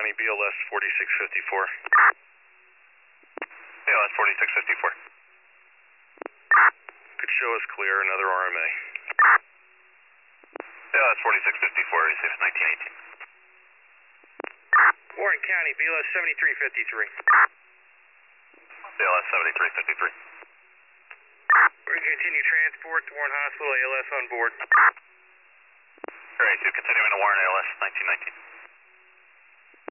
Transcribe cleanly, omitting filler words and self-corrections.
County, BLS 4654. BLS 4654. Could show us clear, another RMA. BLS 4654, receives 1918. Warren County, BLS 7353. BLS 7353. We're going to continue transport to Warren Hospital, ALS on board. Great, continuing to Warren, ALS 1919.